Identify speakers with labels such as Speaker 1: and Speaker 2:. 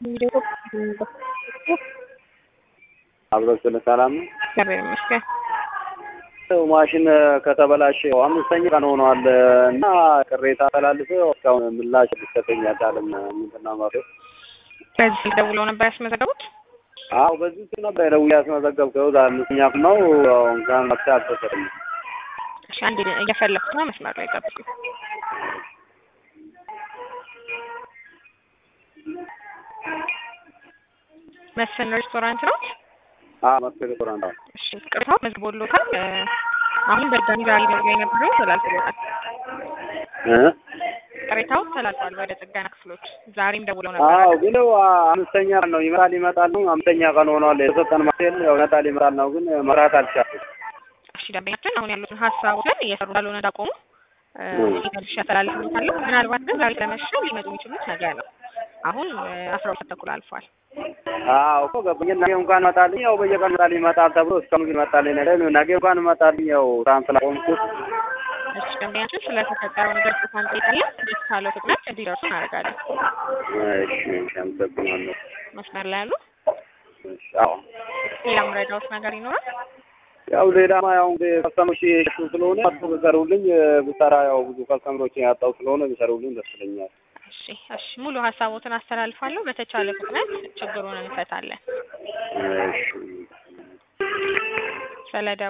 Speaker 1: አብሮስለ ሰላም ነው።
Speaker 2: እግዚአብሔር ይመስገን።
Speaker 1: ማሽን ከተበላሸ 5ኛ ቀን ሆኗል እና ቅሬታ ተላልፎ እስካሁን ምላሽ ሊሰጠኝ አልቻለም። ምንድነው ማለት
Speaker 2: በዚህ ደውለው ነበር ያስመዘገቡት?
Speaker 1: አዎ በዚህ ነበር ደውዬ ያስመዘገብከው። 5ኛ ነው እንኳን መፍትሄ አልተሰጠኝም።
Speaker 2: እሺ አንዴ እየፈለኩት ነው። መስመር ላይ ጠብቁ። መስፍን ሬስቶራንት ነው?
Speaker 1: መስፍን ሬስቶራንት ነው።
Speaker 2: እሺ ቅሬታው መዝግቦልዎታል። አሁን በድጋሚ ዛሬ ደውዬ ነበር ተላልፎታል። ቅሬታው ተላልፏል ወደ ጥገና ክፍሎች። ዛሬም ደውለው ነበር።
Speaker 1: አዎ ግን 5ኛ ነው ይመጣል ነው 5ኛ ቀን ሆኗል። የተሰጠን ማሽን ይመጣል ነው ግን መራት አልቻለም።
Speaker 2: እሺ ደንበኛችን አሁን ያሉትን ሀሳቦችን እየሰሩ እንዳልሆነ እንዳቆሙ ይፈልሽ ያስተላልፉታል። ምናልባት ግን ዛሬ ለመሸ ሊመጡ የሚችሉት ነገ ነው። አሁን 12 ተኩል አልፏል።
Speaker 1: አዎ እኮ ገባኝ። ነገ እንኳን መጣልኝ ያው በየቀኑ ይመጣል ተብሎ እስካሁን ግን መጣልኝ ነገ እንኳን መጣልኝ ያው ትራንስላ ቆምኩት።
Speaker 2: እሺ ደንበኛችን ስለተፈጠረው ነገር ጽፋን ጠይቃለን። ካለው ፍጥነት እንዲደርሱ እናደርጋለን።
Speaker 1: እሺ አመሰግናለሁ።
Speaker 2: መስመር ላይ ያሉ
Speaker 1: እሺ አዎ
Speaker 2: ሌላ ምረዳውስ ነገር ይኖራል?
Speaker 1: ያው ሌላማ ያው ከስተመሮች ስለሆነ ብሰሩልኝ ብሰራ ያው ብዙ ከስተመሮች ያጣው ስለሆነ ብሰሩልኝ ደስ ይለኛል።
Speaker 2: እሺ ሙሉ ሀሳቦትን አስተላልፋለሁ። በተቻለ ፍጥነት ችግሩን እንፈታለን።
Speaker 1: እሺ